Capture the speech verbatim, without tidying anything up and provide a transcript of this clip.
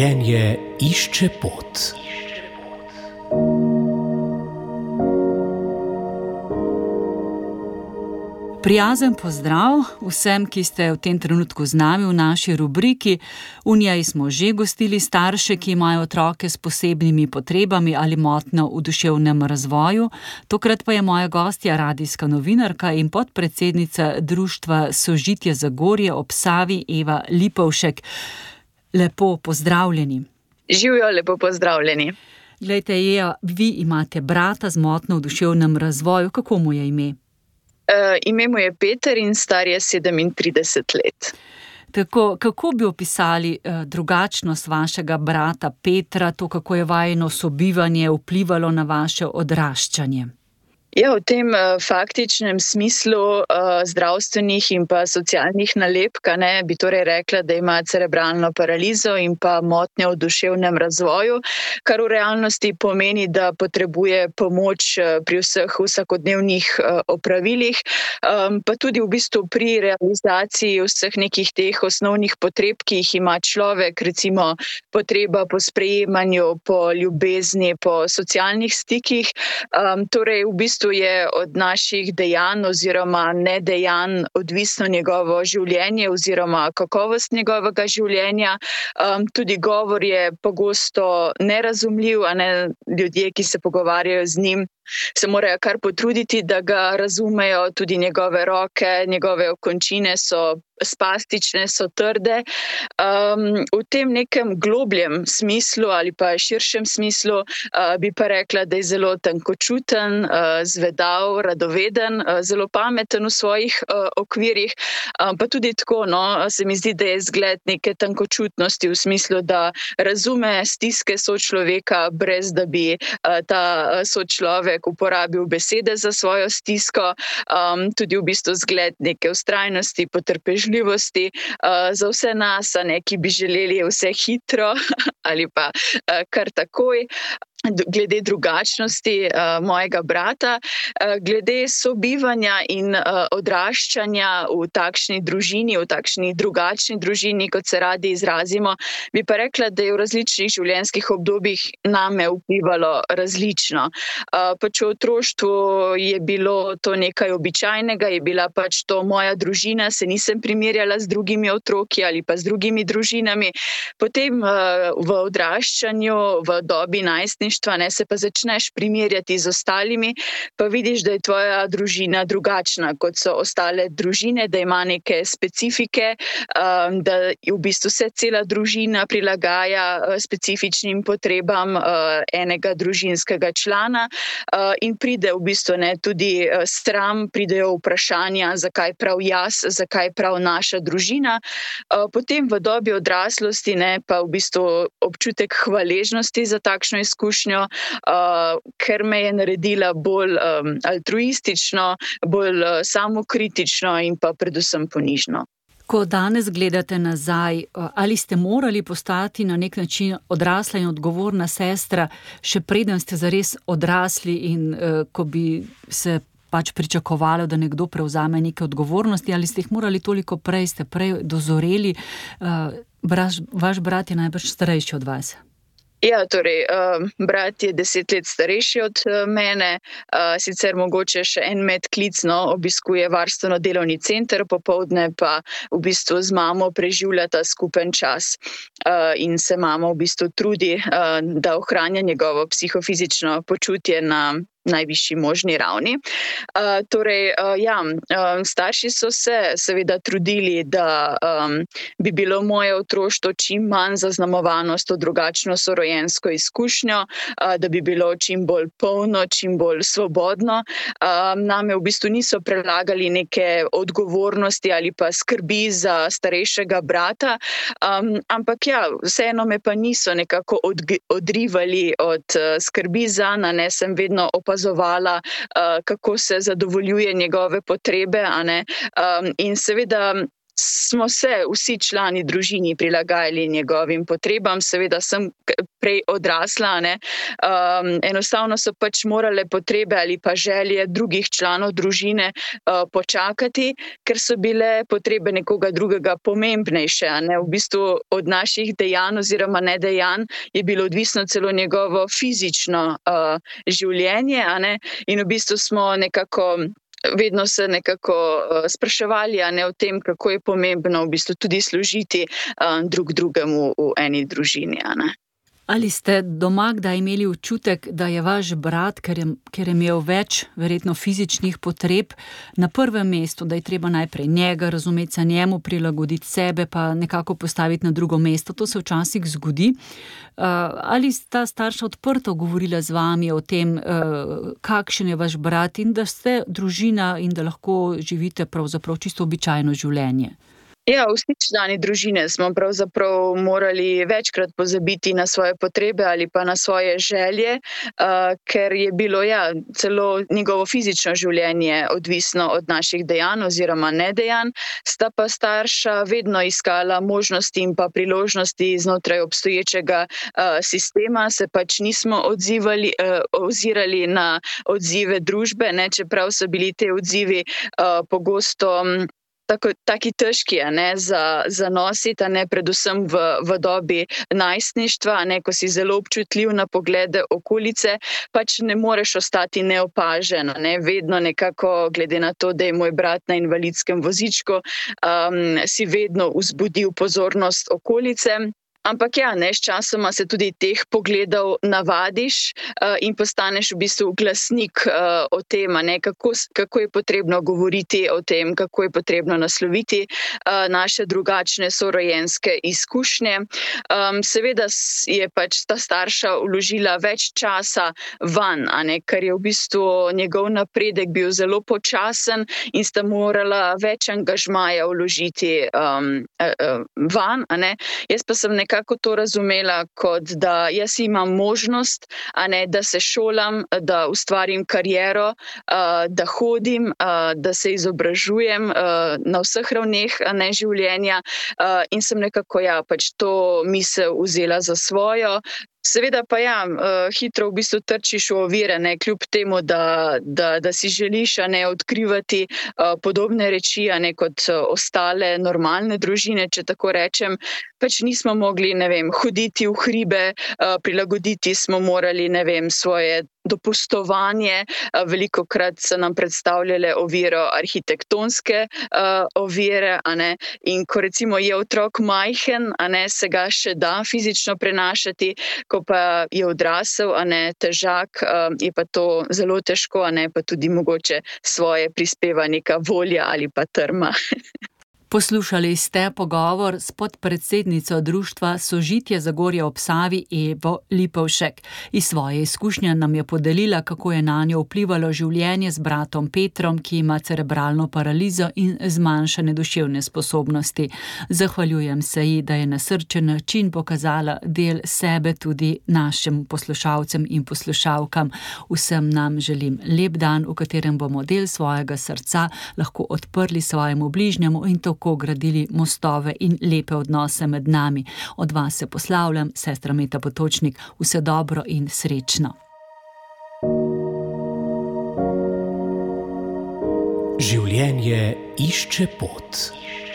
Življenje išče pot. Prijazen pozdrav vsem, ki ste v tem trenutku z nami v naši rubriki. V njej smo že gostili starše, ki imajo otroke s posebnimi potrebami ali motnjo v duševnem razvoju. Tokrat pa je moja gostja radijska novinarka in podpredsednica Društva Sožitje Zagorje ob Savi Eva Lipovšek. Lepo pozdravljeni. Živjo, lepo pozdravljeni. Glejte, Eva, vi imate brata z motnjo v duševnem razvoju. Kako mu je ime? Uh, ime mu je Peter in star je sedemintrideset let. Tako, kako bi opisali uh, drugačnost vašega brata Petra, to, kako je vajino sobivanje vplivalo na vaše odraščanje? Ja, v tem uh, faktičnem smislu uh, zdravstvenih in pa socialnih nalepk, ne, bi torej rekla, da ima cerebralno paralizo in pa motnjo v duševnem razvoju, kar v realnosti pomeni, da potrebuje pomoč uh, pri vseh vsakodnevnih uh, opravilih, um, pa tudi v bistvu pri realizaciji vseh nekih teh osnovnih potreb, ki jih ima človek, recimo potreba po sprejemanju, po ljubezni, po socialnih stikih, um, torej v bistvu je od naših dejanj oziroma nedejanj odvisno njegovo življenje oziroma kakovost njegovega življenja. Um, tudi govor je pogosto nerazumljiv, a ne ljudje, ki se pogovarjajo z njim, se morajo kar potruditi, da ga razumejo. Tudi njegove roke, njegove okončine so spastične, so trde. Um, v tem nekem globljem smislu ali pa širšem smislu uh, bi pa rekla, da je zelo tankočuten, uh, zvedav, radoveden, uh, zelo pameten v svojih uh, okvirih, um, pa tudi tako, no, se mi zdi, da je zgled neke tankočutnosti v smislu, da razume stiske sočloveka, brez da bi uh, ta uh, sočlovek uporabil besede za svojo stisko, um, tudi v bistvu zgled neke vztrajnosti, potrpežljivosti, Uh, za vse nas, ne, ki bi želeli vse hitro ali pa uh, kar takoj. Glede drugačnosti uh, mojega brata, uh, glede sobivanja in uh, odraščanja v takšni družini, v takšni drugačni družini, kot se radi izrazimo, bi pa rekla, da je v različnih življenjskih obdobjih name vplivalo različno. Uh, pač v otroštvu je bilo to nekaj običajnega, je bila pač to moja družina, se nisem primerjala z drugimi otroki ali pa z drugimi družinami. Potem uh, v odraščanju, v dobi najstništva, Ne, se pa začneš primerjati z ostalimi, pa vidiš, da je tvoja družina drugačna, kot so ostale družine, da ima neke specifike, um, da v bistvu se cela družina prilagaja uh, specifičnim potrebam uh, enega družinskega člana uh, in pride v bistvu ne, tudi uh, stran, pridejo vprašanja, zakaj prav jaz, zakaj prav naša družina. Uh, potem v dobi odraslosti ne, pa v bistvu občutek hvaležnosti za takšno izkušnjo, Uh, ker me je naredila bolj um, altruistično, bolj uh, samokritično in pa predvsem ponižno. Ko danes gledate nazaj, ali ste morali postati na nek način odrasla in odgovorna sestra, še preden ste zares odrasli in uh, ko bi se pač pričakovalo, da nekdo prevzame neke odgovornosti, ali ste jih morali toliko prej, ste prej dozoreli? Uh, braš, vaš brat je najbrž starejši od vas. Ja, torej, uh, brat je deset let starejši od uh, mene, uh, sicer mogoče še en medklicno obiskuje varstveno-delovni center, popoldne pa v bistvu z mamo preživljata skupen čas uh, in se mama v bistvu trudi, uh, da ohranja njegovo psihofizično počutje na najvišji možni ravni. Uh, torej, uh, ja, um, starši so se seveda trudili, da um, bi bilo moje otroštvo čim manj zaznamovano s to drugačno sorojensko izkušnjo, uh, da bi bilo čim bolj polno, čim bolj svobodno. Um, name v bistvu niso prelagali neke odgovornosti ali pa skrbi za starejšega brata, um, ampak ja, vseeno me pa niso nekako od, odrivali od uh, skrbi zana, ne, sem vedno opazovala, opazovala, uh, kako se zadovoljuje njegove potrebe, a ne, um, in seveda smo se vsi člani družini prilagajali njegovim potrebam, seveda sem prej odrasla, ne. Um, enostavno so pač morale potrebe ali pa želje drugih članov družine uh, počakati, ker so bile potrebe nekoga drugega pomembnejše, a ne. V bistvu od naših dejanj oziroma nedejanj je bilo odvisno celo njegovo fizično uh, življenje, a ne. In v bistvu smo nekako vedno se nekako uh, spraševali, a ne, o tem, kako je pomembno v bistvu tudi služiti uh, drug drugemu v eni družini, a ne. Ali ste doma kdaj imeli občutek, da je vaš brat, ker je, ker je imel več verjetno fizičnih potreb, na prvem mestu, da je treba najprej njega razumeti, se njemu prilagoditi, sebe pa nekako postaviti na drugo mesto? To se včasih zgodi. Uh, ali sta starša odprto govorila z vami o tem, uh, kakšen je vaš brat in da ste družina in da lahko živite pravzaprav čisto običajno življenje? Ja, vsi člani družine smo pravzaprav morali večkrat pozabiti na svoje potrebe ali pa na svoje želje, uh, ker je bilo ja, celo njegovo fizično življenje odvisno od naših dejanj oziroma nedejanj, sta pa starša vedno iskala možnosti in pa priložnosti znotraj obstoječega uh, sistema, se pač nismo odzivali, uh, ozirali na odzive družbe, ne, čeprav so bili te odzivi uh, pogosto Tako, taki težki, a ne, za, za nositi, a ne, predvsem v, v dobi najstništva, a ne, ko si zelo občutljiv na poglede okolice, pač ne moreš ostati neopažen, a ne, vedno nekako, glede na to, da je moj brat na invalidskem vozičku, um, si vedno vzbudil pozornost okolice. Ampak ja, ne, s časoma se tudi teh pogledov navadiš uh, in postaneš v bistvu glasnik uh, o tem, ne, kako, kako je potrebno govoriti o tem, kako je potrebno nasloviti uh, naše drugačne sorojenske izkušnje. Um, seveda je pač ta starša vložila več časa van, a ne, ker je v bistvu njegov napredek bil zelo počasen in sta morala več angažmaja vložiti um, uh, uh, van, a ne. Jaz pa sem nekaj kako to razumela, kot da jaz imam možnost, a ne, da se šolam, da ustvarim kariero, da hodim, da se izobražujem na vseh ravneh, a ne, življenja, in sem nekako ja, pač to misel vzela za svojo. Seveda pa ja, hitro v bistvu trčiš v ovire, ne, kljub temu, da, da, da si želiš, a ne, odkrivati podobne reči, a ne, kot ostale normalne družine, če tako rečem. Pač nismo mogli, ne vem, hoditi v hribe, prilagoditi smo morali, ne vem, svoje dopustovanje, velikokrat so nam predstavljale oviro arhitektonske uh, ovire, a ne, in ko recimo je otrok majhen, a ne, se ga še da fizično prenašati, ko pa je odrasel, a ne, težak, uh, je pa to zelo težko, a ne, pa tudi mogoče svoje prispeva neka volja ali pa trma. Poslušali ste pogovor s podpredsednico društva Sožitje Zagorje ob Savi Evo Lipovšek. Iz svoje izkušnje nam je podelila, kako je nanjo vplivalo življenje z bratom Petrom, ki ima cerebralno paralizo in zmanjšane duševne sposobnosti. Zahvaljujem se ji, da je na srčen način pokazala del sebe tudi našim poslušalcem in poslušalkam. Vsem nam želim lep dan, v katerem bomo del svojega srca lahko odprli svojemu bližnjemu in tako gradili mostove in lepe odnose med nami. Od vas se poslavljam, sestra Meta Potočnik, vse dobro in srečno. Življenje išče pot.